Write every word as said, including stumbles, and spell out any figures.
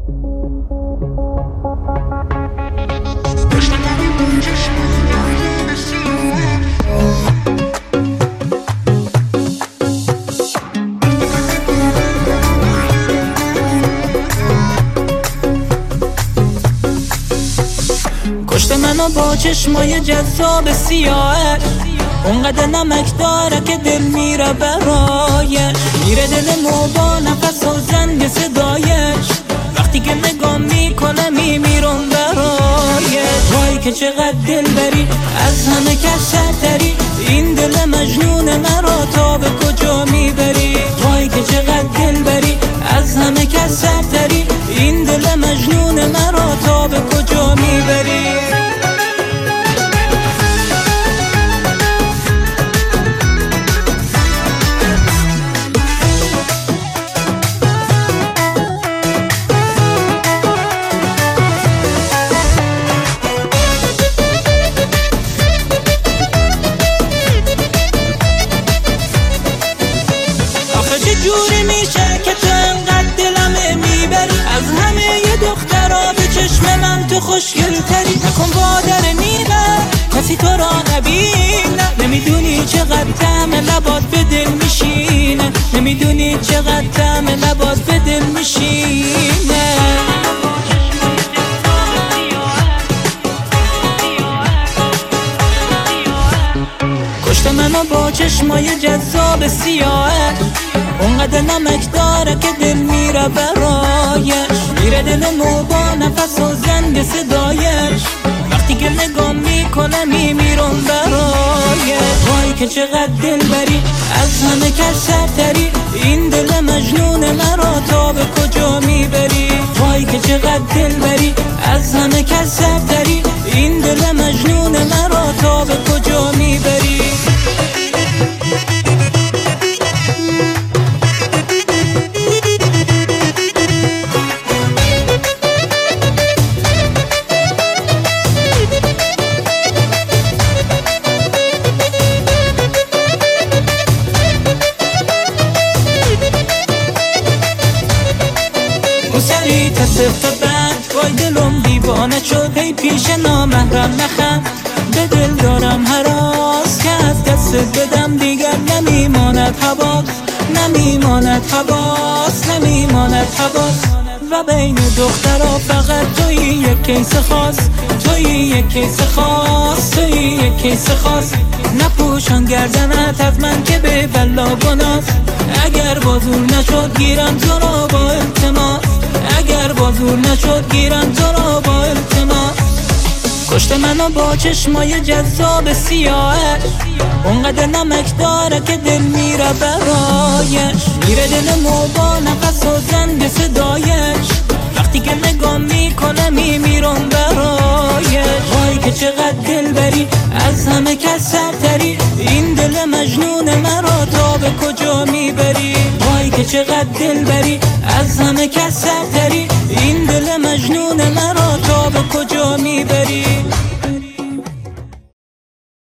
کشت منو با چشمای جذاب سیاهش، اونقدر نمک داره که دل میره برایش، میره دلمو با نفس و زنگ صدایش، وقتی که نگاه میکنه میمیرم برایش. وای که چقدر دل بری، از همه کس سرتری، این دل مجنون مرا تا به کجا میبری. وای که چقدر دل بری، از همه کس سرتری، این دل مجنون مرا تا به کجا میبری. جوری میشه که تو انقدر دلمه میبری، از همه ی دخترها به چشم من تو خوشگل تری. نکن بادر میره کسی تو را نبینه، نمیدونی چقدر طعم لبات به دل میشینه، نمیدونی چقدر طعم لبات به دل میشینه. کشت منو با چشمای جذاب سیاهش، اونقدر نمک داره که دل میره برایش، میره دلمو با نفس و زنگ صدایش، وقتی که نگاه میکنه میمیرم برایش. وای که چقدر دل بری، از همه کس سرتری، این دل مجنون مرا تا به کجا میبری. وای که چقدر دل بری، از همه کس سرتری، این دل مجنون مرا تا به کجا میبری. سری تصف بند وای دلم دیوانه شد، هی پیش نامحرم نخند، به دل دارم هراس که از دست بدم دیگر نمیماند حواس، نمیماند حواس، نمیماند حواس. و بین دخترها فقط توی یک کیس خاص، توی یک کیس خاص، توی یک کیس خاص. نپوشان گردنت از من که به بلا بناس، اگر بازور نشد گیرم تو را با التماس، اگر بازور نشد گیرم تو را با التماس. کشت منو با چشمای جذاب سیاهش، اونقدر نمک داره که دل میره برایش، میره دلمو با نفس و زنگ صدایش، وقتی که نگاه میکنه میمیرم برایش. وای که چقدر دل بری، از همه کس سرتری، این دل مجنون مرا تا به کجا میبری. وای که چقدر دل بری، از همه کس سرتری، این دل مجنون مرا تا به کجا میبری.